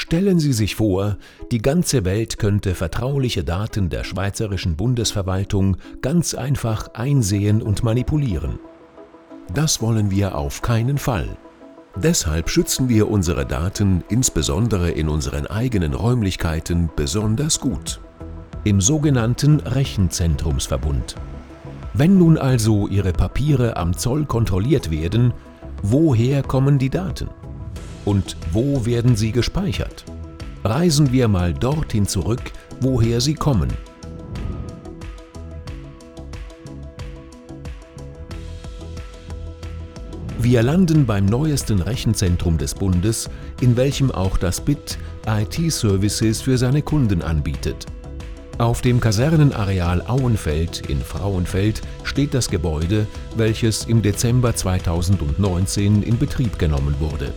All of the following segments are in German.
Stellen Sie sich vor, die ganze Welt könnte vertrauliche Daten der Schweizerischen Bundesverwaltung ganz einfach einsehen und manipulieren. Das wollen wir auf keinen Fall. Deshalb schützen wir unsere Daten insbesondere in unseren eigenen Räumlichkeiten besonders gut. Im sogenannten Rechenzentrumsverbund. Wenn nun also Ihre Papiere am Zoll kontrolliert werden, woher kommen die Daten? Und wo werden sie gespeichert? Reisen wir mal dorthin zurück, woher sie kommen. Wir landen beim neuesten Rechenzentrum des Bundes, in welchem auch das BIT IT-Services für seine Kunden anbietet. Auf dem Kasernenareal Auenfeld in Frauenfeld steht das Gebäude, welches im Dezember 2019 in Betrieb genommen wurde.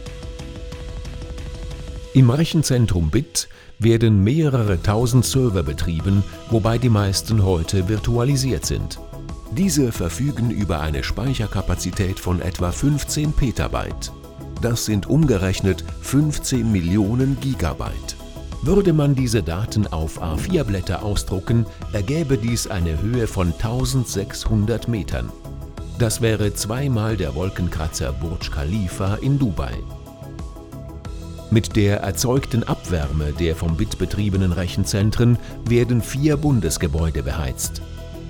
Im Rechenzentrum BIT werden mehrere tausend Server betrieben, wobei die meisten heute virtualisiert sind. Diese verfügen über eine Speicherkapazität von etwa 15 Petabyte. Das sind umgerechnet 15 Millionen Gigabyte. Würde man diese Daten auf A4-Blätter ausdrucken, ergäbe dies eine Höhe von 1600 Metern. Das wäre zweimal der Wolkenkratzer Burj Khalifa in Dubai. Mit der erzeugten Abwärme der vom BIT betriebenen Rechenzentren werden 4 Bundesgebäude beheizt.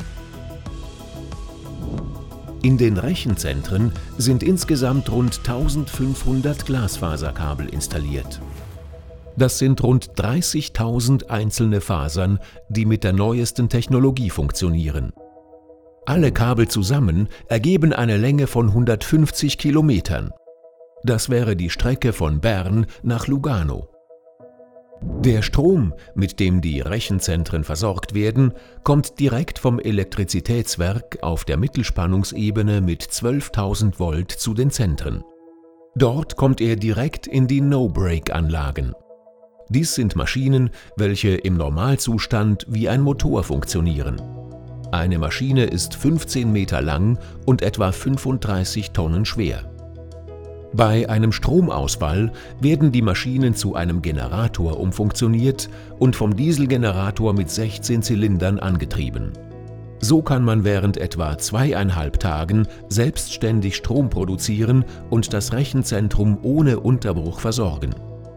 In den Rechenzentren sind insgesamt rund 1500 Glasfaserkabel installiert. Das sind rund 30.000 einzelne Fasern, die mit der neuesten Technologie funktionieren. Alle Kabel zusammen ergeben eine Länge von 150 Kilometern. Das wäre die Strecke von Bern nach Lugano. Der Strom, mit dem die Rechenzentren versorgt werden, kommt direkt vom Elektrizitätswerk auf der Mittelspannungsebene mit 12.000 Volt zu den Zentren. Dort kommt er direkt in die No-Break-Anlagen. Dies sind Maschinen, welche im Normalzustand wie ein Motor funktionieren. Eine Maschine ist 15 Meter lang und etwa 35 Tonnen schwer. Bei einem Stromausfall werden die Maschinen zu einem Generator umfunktioniert und vom Dieselgenerator mit 16 Zylindern angetrieben. So kann man während etwa 2,5 Tagen selbstständig Strom produzieren und das Rechenzentrum ohne Unterbruch versorgen.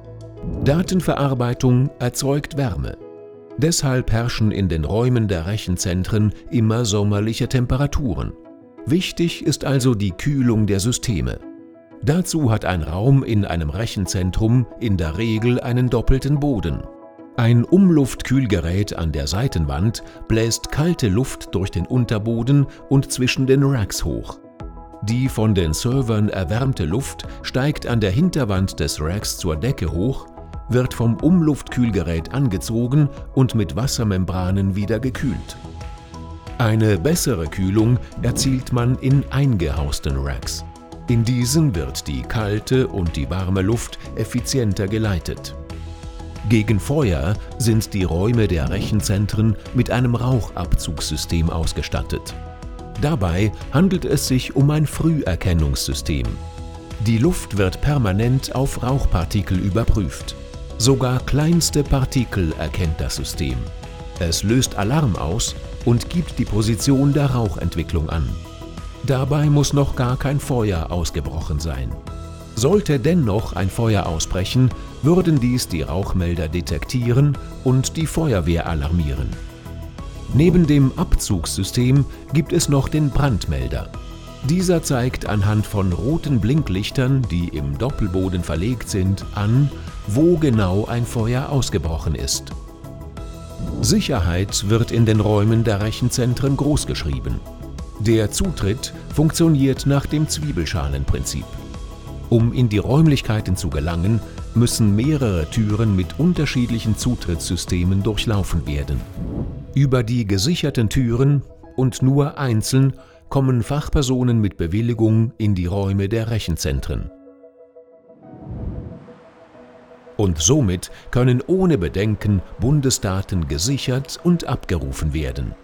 Datenverarbeitung erzeugt Wärme. Deshalb herrschen in den Räumen der Rechenzentren immer sommerliche Temperaturen. Wichtig ist also die Kühlung der Systeme. Dazu hat ein Raum in einem Rechenzentrum in der Regel einen doppelten Boden. Ein Umluftkühlgerät an der Seitenwand bläst kalte Luft durch den Unterboden und zwischen den Racks hoch. Die von den Servern erwärmte Luft steigt an der Hinterwand des Racks zur Decke hoch, wird vom Umluftkühlgerät angezogen und mit Wassermembranen wieder gekühlt. Eine bessere Kühlung erzielt man in eingehausten Racks. In diesen wird die kalte und die warme Luft effizienter geleitet. Gegen Feuer sind die Räume der Rechenzentren mit einem Rauchabzugssystem ausgestattet. Dabei handelt es sich um ein Früherkennungssystem. Die Luft wird permanent auf Rauchpartikel überprüft. Sogar kleinste Partikel erkennt das System. Es löst Alarm aus und gibt die Position der Rauchentwicklung an. Dabei muss noch gar kein Feuer ausgebrochen sein. Sollte dennoch ein Feuer ausbrechen, würden dies die Rauchmelder detektieren und die Feuerwehr alarmieren. Neben dem Abzugssystem gibt es noch den Brandmelder. Dieser zeigt anhand von roten Blinklichtern, die im Doppelboden verlegt sind, an, wo genau ein Feuer ausgebrochen ist. Sicherheit wird in den Räumen der Rechenzentren großgeschrieben. Der Zutritt funktioniert nach dem Zwiebelschalenprinzip. Um in die Räumlichkeiten zu gelangen, müssen mehrere Türen mit unterschiedlichen Zutrittssystemen durchlaufen werden. Über die gesicherten Türen und nur einzeln kommen Fachpersonen mit Bewilligung in die Räume der Rechenzentren. Und somit können ohne Bedenken Bundesdaten gesichert und abgerufen werden.